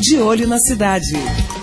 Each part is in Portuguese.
de olho na cidade.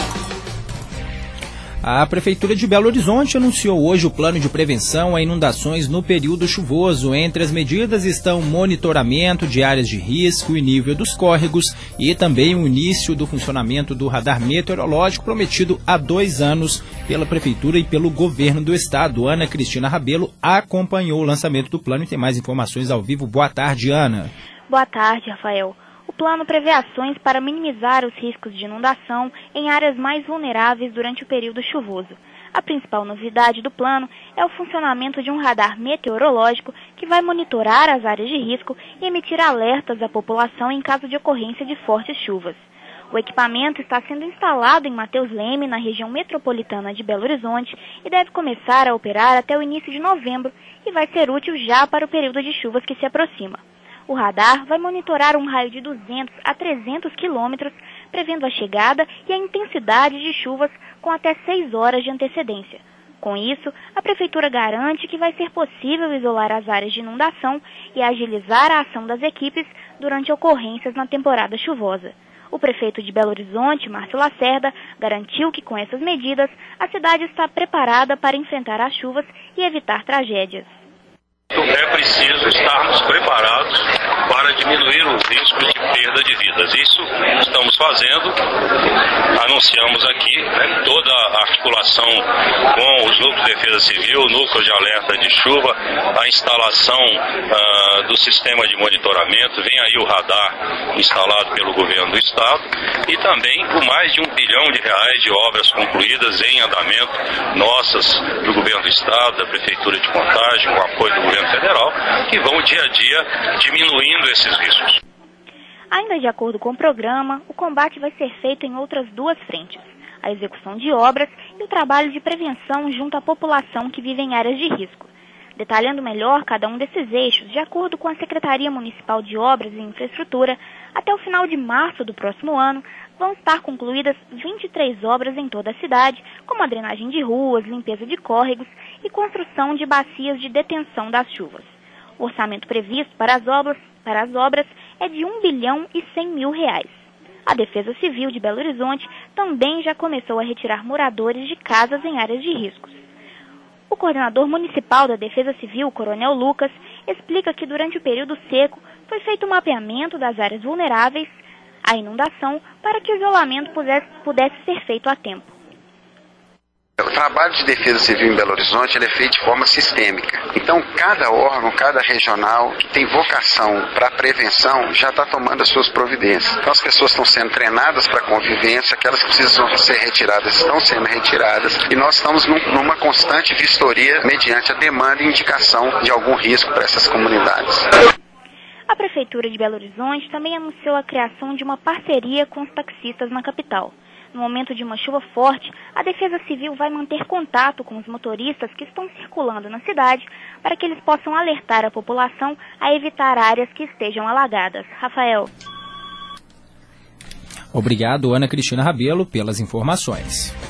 A Prefeitura de Belo Horizonte anunciou hoje o plano de prevenção a inundações no período chuvoso. Entre as medidas estão monitoramento de áreas de risco e nível dos córregos e também o início do funcionamento do radar meteorológico prometido há 2 anos pela Prefeitura e pelo Governo do Estado. Ana Cristina Rabelo acompanhou o lançamento do plano e tem mais informações ao vivo. Boa tarde, Ana. Boa tarde, Rafael. O plano prevê ações para minimizar os riscos de inundação em áreas mais vulneráveis durante o período chuvoso. A principal novidade do plano é o funcionamento de um radar meteorológico que vai monitorar as áreas de risco e emitir alertas à população em caso de ocorrência de fortes chuvas. O equipamento está sendo instalado em Mateus Leme, na região metropolitana de Belo Horizonte, e deve começar a operar até o início de novembro e vai ser útil já para o período de chuvas que se aproxima. O radar vai monitorar um raio de 200 a 300 quilômetros, prevendo a chegada e a intensidade de chuvas com até 6 horas de antecedência. Com isso, a Prefeitura garante que vai ser possível isolar as áreas de inundação e agilizar a ação das equipes durante ocorrências na temporada chuvosa. O prefeito de Belo Horizonte, Márcio Lacerda, garantiu que com essas medidas, a cidade está preparada para enfrentar as chuvas e evitar tragédias. É preciso estarmos preparados para diminuir os riscos de perda de vidas. Isso estamos fazendo, anunciamos aqui toda a articulação com os núcleos de defesa civil, o núcleo de alerta de chuva, a instalação do sistema de monitoramento, vem aí o radar instalado pelo governo do estado e também com mais de R$1 bilhão de obras concluídas em andamento, nossas, do governo do estado, da prefeitura de Contagem, com apoio do governo federal, que vão dia a dia diminuindo esses riscos. Ainda de acordo com o programa, o combate vai ser feito em outras 2 frentes: a execução de obras e o trabalho de prevenção junto à população que vive em áreas de risco. Detalhando melhor cada um desses eixos, de acordo com a Secretaria Municipal de Obras e Infraestrutura, até o final de março do próximo ano, vão estar concluídas 23 obras em toda a cidade, como a drenagem de ruas, limpeza de córregos e construção de bacias de detenção das chuvas. O orçamento previsto para as obras é de R$1 bilhão e 100 mil. A Defesa Civil de Belo Horizonte também já começou a retirar moradores de casas em áreas de riscos. O coordenador municipal da Defesa Civil, Coronel Lucas, explica que durante o período seco foi feito um mapeamento das áreas vulneráveis à inundação para que o isolamento pudesse ser feito a tempo. O trabalho de defesa civil em Belo Horizonte ele é feito de forma sistêmica. Então, cada órgão, cada regional que tem vocação para a prevenção já está tomando as suas providências. Então, as pessoas estão sendo treinadas para a convivência, aquelas que precisam ser retiradas estão sendo retiradas e nós estamos numa constante vistoria mediante a demanda e indicação de algum risco para essas comunidades. A Prefeitura de Belo Horizonte também anunciou a criação de uma parceria com os taxistas na capital. No momento de uma chuva forte, a Defesa Civil vai manter contato com os motoristas que estão circulando na cidade para que eles possam alertar a população a evitar áreas que estejam alagadas. Rafael. Obrigado, Ana Cristina Rabelo, pelas informações.